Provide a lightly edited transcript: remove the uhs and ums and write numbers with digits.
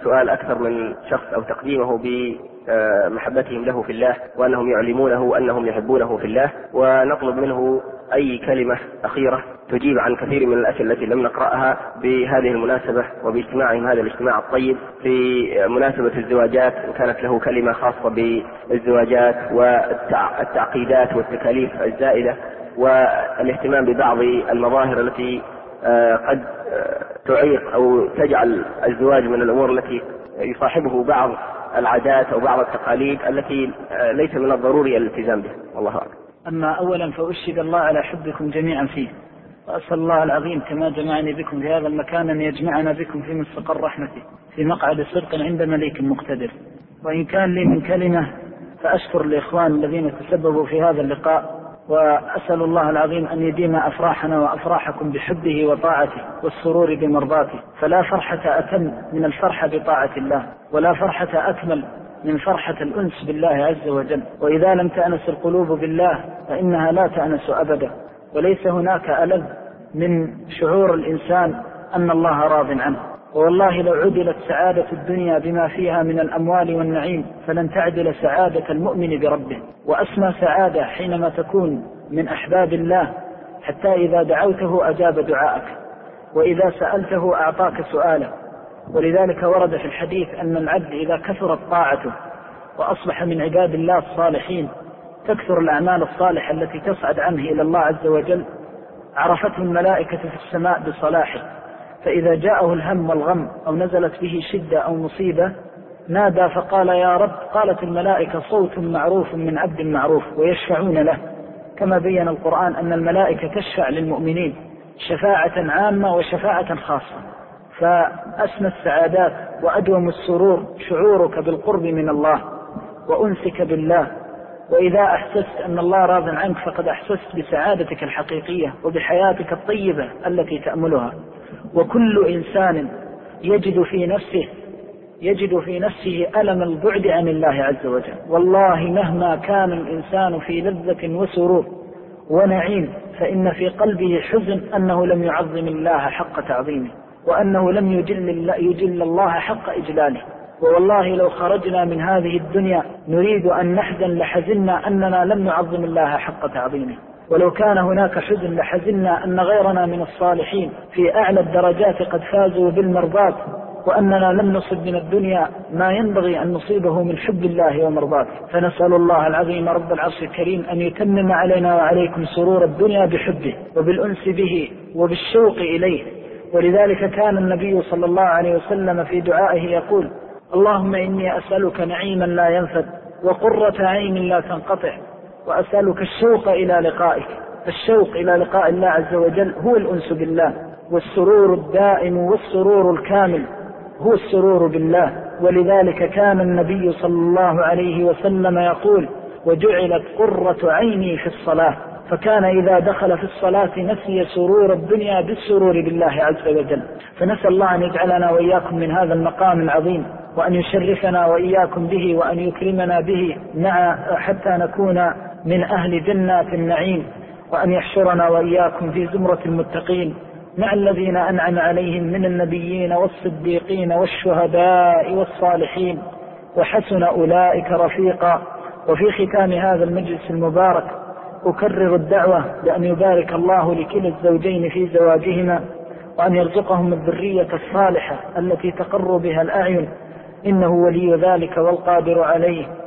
سؤال أكثر من شخص أو تقديمه بمحبتهم له في الله وأنهم يعلمونه أنهم يحبونه في الله، ونطلب منه أي كلمة أخيرة تجيب عن كثير من الأسئلة التي لم نقرأها بهذه المناسبة وباجتماعهم هذا الاجتماع الطيب في مناسبة الزواجات، إن كانت له كلمة خاصة بالزواجات والتعقيدات والتكاليف الزائدة والاهتمام ببعض المظاهر التي قد تعيق أو تجعل الزواج من الأمور التي يصاحبه بعض العادات أو بعض التقاليد التي ليس من الضروري الالتزام بها، والله أعلم. أما أولا فأشهد الله على حبكم جميعا فيه، وأسأل الله العظيم كما جمعني بكم في هذا المكان أن يجمعنا بكم في مستقر رحمته في مقعد صدق عند مليك مقتدر. وإن كان لي من كلمة فأشكر الإخوان الذين تسببوا في هذا اللقاء، وأسأل الله العظيم أن يديم أفراحنا وأفراحكم بحبه وطاعته والسرور بمرضاته، فلا فرحة أتم من الفرحة بطاعة الله، ولا فرحة أكمل من فرحة الأنس بالله عز وجل. وإذا لم تأنس القلوب بالله فإنها لا تأنس أبدا، وليس هناك ألذ من شعور الإنسان أن الله راض عنه. والله لو عدلت سعادة الدنيا بما فيها من الأموال والنعيم فلن تعدل سعادة المؤمن بربه. وأسمى سعادة حينما تكون من أحباب الله، حتى إذا دعوته أجاب دعاءك، وإذا سألته أعطاك سؤاله. ولذلك ورد في الحديث أن العبد إذا كثرت طاعته وأصبح من عباد الله الصالحين تكثر الأعمال الصالحة التي تصعد عنه إلى الله عز وجل، عرفته الملائكة في السماء بصلاحه، فإذا جاءه الهم والغم أو نزلت به شدة أو مصيبة نادى فقال يا رب، قالت الملائكة صوت معروف من عبد معروف، ويشفعون له، كما بين القرآن أن الملائكة تشفع للمؤمنين شفاعة عامة وشفاعة خاصة. فأسمى السعادات وأدوم السرور شعورك بالقرب من الله وأنسك بالله. وإذا أحسست أن الله راض عنك فقد أحسست بسعادتك الحقيقية وبحياتك الطيبة التي تأملها. وكل إنسان يجد في نفسه ألم البعد عن الله عز وجل. والله مهما كان الإنسان في لذة وسرور ونعيم فإن في قلبه حزن أنه لم يعظم الله حق تعظيمه، وأنه لم يجل الله حق إجلاله. والله لو خرجنا من هذه الدنيا نريد أن نحزن لحزنا أننا لم نعظم الله حق تعظيمه. ولو كان هناك حزن لحزنا أن غيرنا من الصالحين في أعلى الدرجات قد فازوا بالمرضات، وأننا لم نصب من الدنيا ما ينبغي أن نصيبه من حب الله ومرضاته. فنسأل الله العظيم رب العرش الكريم أن يتمم علينا وعليكم سرور الدنيا بحبه وبالأنس به وبالشوق إليه. ولذلك كان النبي صلى الله عليه وسلم في دعائه يقول اللهم إني أسألك نعيما لا ينفد وقرة عين لا تنقطع، وأسألك الشوق إلى لقائك. الشوق إلى لقاء الله عز وجل هو الأنس بالله، والسرور الدائم والسرور الكامل هو السرور بالله. ولذلك كان النبي صلى الله عليه وسلم يقول وجعلت قرة عيني في الصلاة، فكان إذا دخل في الصلاة نسي سرور الدنيا بالسرور بالله عز وجل. فنسأل الله أن يجعلنا وإياكم من هذا المقام العظيم، وأن يشرفنا وإياكم به، وأن يكرمنا به حتى نكون من أهل جنات النعيم، وأن يحشرنا وإياكم في زمرة المتقين مع الذين أنعم عليهم من النبيين والصديقين والشهداء والصالحين، وحسن أولئك رفيقا. وفي ختام هذا المجلس المبارك أكرر الدعوة بأن يبارك الله لكلا الزوجين في زواجهما، وأن يرزقهم الذرية الصالحة التي تقر بها الأعين، إنه ولي ذلك والقادر عليه.